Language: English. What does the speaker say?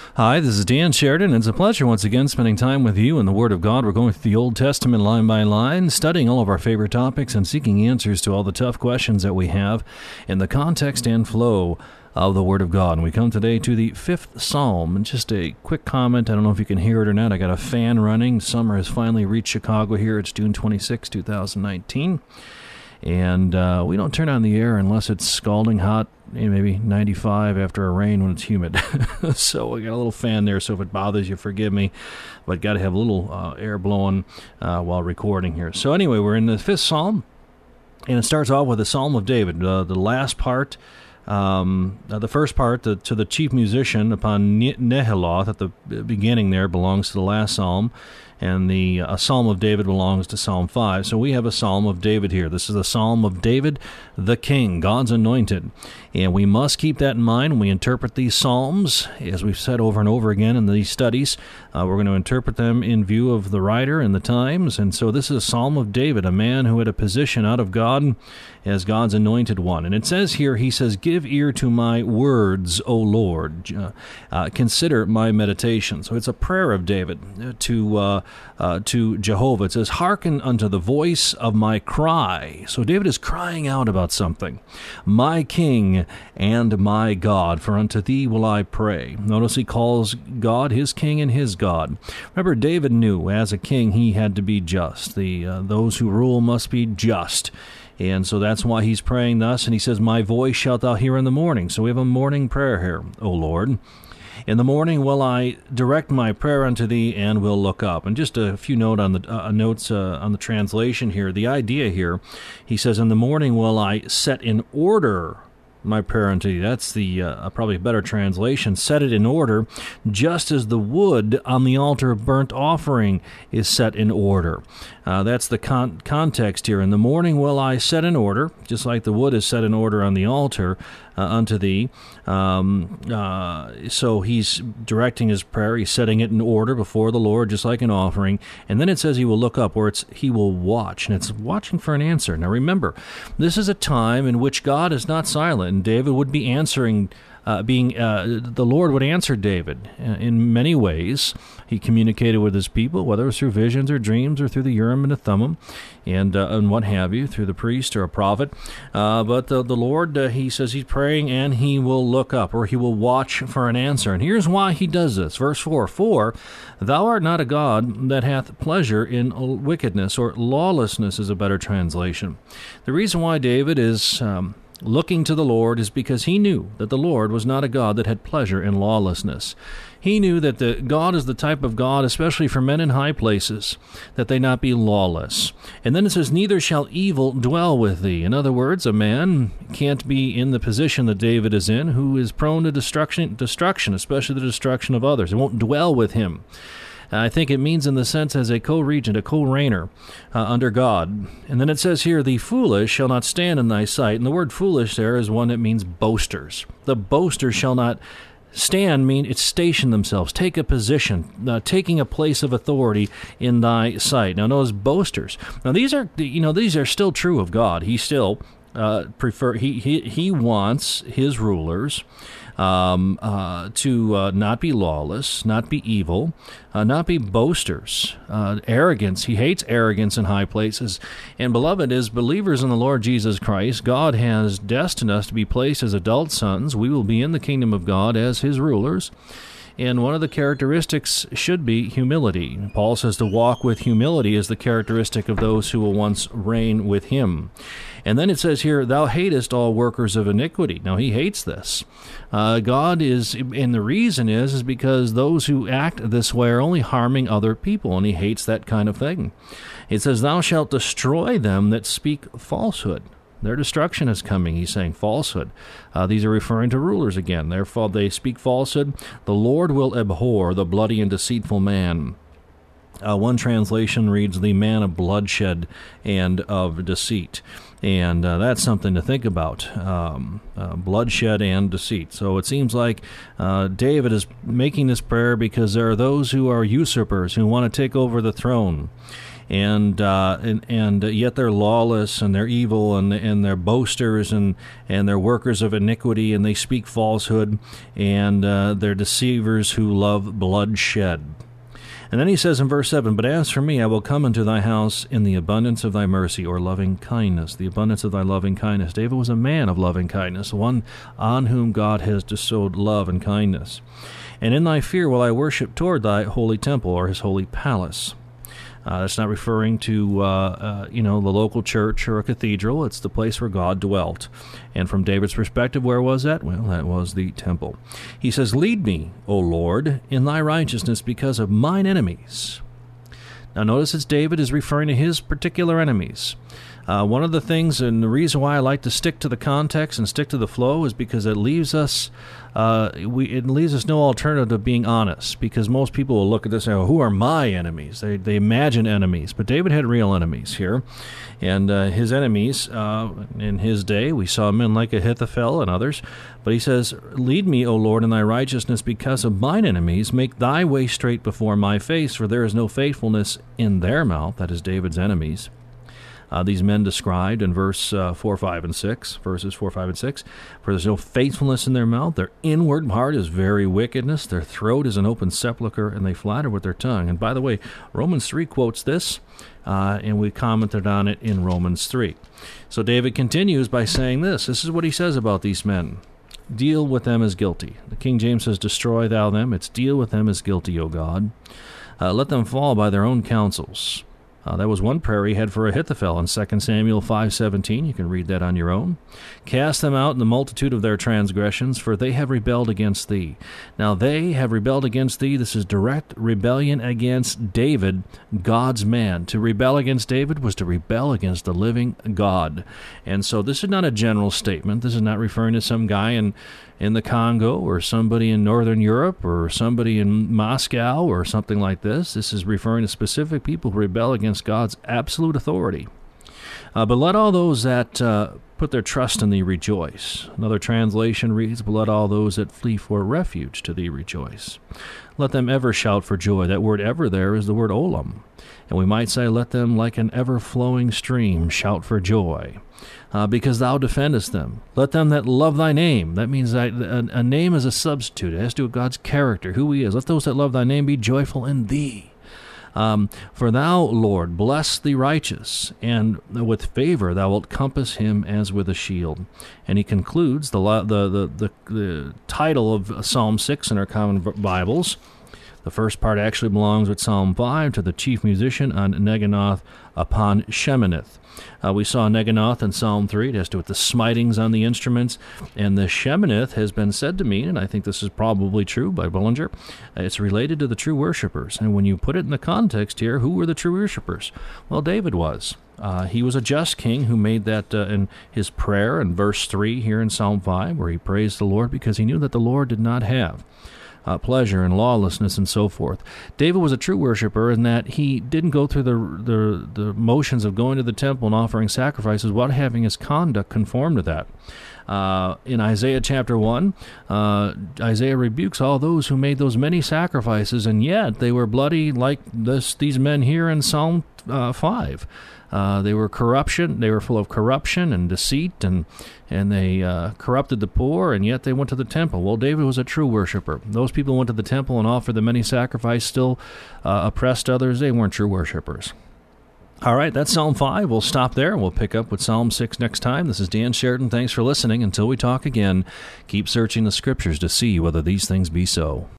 Hi, this is Dan Sheridan. It's a pleasure once again spending time with you in the Word of God. We're going through the Old Testament line by line, studying all of our favorite topics and seeking answers to all the tough questions that we have in the context and flow of the Word of God. And we come today to the 5th Psalm. And just a quick comment, I don't know if you can hear it or not. I got a fan running. Summer has finally reached Chicago here. It's June 26, 2019. And we don't turn on the air unless it's scalding hot, maybe 95 after a rain when it's humid. So I got a little fan there, so if it bothers you, forgive me. But got to have a little air blowing while recording here. So anyway, we're in the 5th Psalm, and it starts off with the Psalm of David. The last part, the first part, to the chief musician upon Nehiloth at the beginning there, belongs to the last psalm. And the Psalm of David belongs to Psalm 5. So we have a Psalm of David here. This is the Psalm of David, the King, God's anointed. And we must keep that in mind when we interpret these Psalms. As we've said over and over again in these studies, we're going to interpret them in view of the writer and the times. And so this is a Psalm of David, a man who had a position out of God as God's anointed one. And it says here, he says, "Give ear to my words, O Lord. Consider my meditation." So it's a prayer of David to Jehovah. It says, "Hearken unto the voice of my cry." So David is crying out about something. "My King and my God, for unto thee will I pray." Notice he calls God his King and his God. Remember, David knew as a king he had to be just. Those who rule must be just. And so that's why he's praying thus. And he says, "My voice shalt thou hear in the morning." So we have a morning prayer here, O Lord. "In the morning will I direct my prayer unto thee, and will look up." And just a few notes on the translation here. The idea here, he says, "In the morning will I set in order my prayer unto thee." That's the probably better translation. Set it in order, just as the wood on the altar of burnt offering is set in order. That's the context here. "In the morning will I set in order," just like the wood is set in order on the altar unto thee. So he's directing his prayer. He's setting it in order before the Lord, just like an offering. And then it says he will look up, or he will watch. And it's watching for an answer. Now remember, this is a time in which God is not silent, and David would be answering. The Lord would answer David in many ways. He communicated with his people, whether it was through visions or dreams or through the Urim and the Thummim and what have you, through the priest or a prophet. But the Lord, he says he's praying and he will look up, or he will watch for an answer. And here's why he does this. Verse 4, "For thou art not a God that hath pleasure in wickedness," or lawlessness is a better translation. The reason why David is looking to the Lord is because he knew that the Lord was not a God that had pleasure in lawlessness. He knew that the God is the type of God, especially for men in high places, that they not be lawless. And then it says, "Neither shall evil dwell with thee." In other words, a man can't be in the position that David is in, who is prone to destruction, especially the destruction of others. It won't dwell with him. I think it means in the sense as a co-regent, a co-reigner under God. And then it says here, "The foolish shall not stand in thy sight." And the word foolish there is one that means boasters. The boasters shall not stand, mean it's station themselves, take a position, taking a place of authority in thy sight. Now notice boasters. Now these are still true of God. He still he wants his rulers to not be lawless, not be evil, not be boasters, arrogance. He hates arrogance in high places. And beloved, as believers in the Lord Jesus Christ, God has destined us to be placed as adult sons. We will be in the kingdom of God as his rulers. And one of the characteristics should be humility. Paul says to walk with humility is the characteristic of those who will once reign with him. And then it says here, "Thou hatest all workers of iniquity." Now, he hates this. God is, and the reason is because those who act this way are only harming other people, and he hates that kind of thing. It says, "Thou shalt destroy them that speak falsehood." Their destruction is coming, he's saying, falsehood. These are referring to rulers again. Therefore, they speak falsehood. "The Lord will abhor the bloody and deceitful man." One translation reads, "the man of bloodshed and of deceit." And that's something to think about, bloodshed and deceit. So it seems like David is making this prayer because there are those who are usurpers, who want to take over the throne. and yet they're lawless, and they're evil, and they're boasters, and they're workers of iniquity, and they speak falsehood, and they're deceivers who love bloodshed. And then he says in verse 7, "But as for me, I will come into thy house in the abundance of thy mercy," or loving kindness, the abundance of thy loving kindness. David was a man of loving kindness, one on whom God has bestowed love and kindness. "And in thy fear will I worship toward thy holy temple," or his holy palace. That's not referring to the local church or a cathedral. It's the place where God dwelt. And from David's perspective, where was that? Well, that was the temple. He says, "Lead me, O Lord, in thy righteousness because of mine enemies." Now notice it's David is referring to his particular enemies. One of the things, and the reason why I like to stick to the context and stick to the flow, is because it leaves us no alternative to being honest. Because most people will look at this and say, "Who are my enemies?" They imagine enemies, but David had real enemies here, and his enemies in his day, we saw men like Ahithophel and others. But he says, "Lead me, O Lord, in thy righteousness because of mine enemies. Make thy way straight before my face, for there is no faithfulness in their mouth." That is David's enemies. These men described in verses 4, 5, and 6. "For there's no faithfulness in their mouth. Their inward part is very wickedness. Their throat is an open sepulchre, and they flatter with their tongue." And by the way, Romans 3 quotes this, and we commented on it in Romans 3. So David continues by saying this. This is what he says about these men. "Deal with them as guilty." The King James says, "Destroy thou them." It's "deal with them as guilty, O God. Let them fall by their own counsels." That was one prayer he had for Ahithophel in 2 Samuel 5:17. You can read that on your own. "Cast them out in the multitude of their transgressions, for they have rebelled against thee." Now they have rebelled against thee. This is direct rebellion against David, God's man. To rebel against David was to rebel against the living God. And so this is not a general statement. This is not referring to some guy in the Congo or somebody in Northern Europe or somebody in Moscow or something like this. This is referring to specific people who rebel against God's absolute authority. "But let all those that put their trust in thee rejoice." Another translation reads, "But let all those that flee for refuge to thee rejoice." Let them ever shout for joy. That word "ever" there is the word olam. And we might say, let them like an ever-flowing stream shout for joy, because thou defendest them. Let them that love thy name. That means that a name is a substitute. It has to do with God's character, who he is. Let those that love thy name be joyful in thee. For thou, Lord, bless the righteous, and with favor thou wilt compass him as with a shield. And he concludes the title of Psalm 6 in our common Bibles. The first part actually belongs with Psalm 5 to the chief musician on Neginoth upon Sheminith. We saw Neginoth in Psalm 3. It has to do with the smitings on the instruments. And the Sheminith has been said to mean, and I think this is probably true by Bullinger, it's related to the true worshipers. And when you put it in the context here, who were the true worshipers? Well, David was. He was a just king who made that in his prayer in verse 3 here in Psalm 5, where he praised the Lord because he knew that the Lord did not have pleasure and lawlessness and so forth. David was a true worshiper in that he didn't go through the motions of going to the temple and offering sacrifices without having his conduct conform to that. In Isaiah chapter 1, Isaiah rebukes all those who made those many sacrifices, and yet they were bloody like these men here in Psalm 5. They were corruption. They were full of corruption and deceit, and they corrupted the poor, and yet they went to the temple. Well, David was a true worshiper. Those people who went to the temple and offered the many sacrifices, still oppressed others. They weren't true worshipers. All right, that's Psalm 5. We'll stop there. We'll pick up with Psalm 6 next time. This is Dan Sheridan. Thanks for listening. Until we talk again, keep searching the Scriptures to see whether these things be so.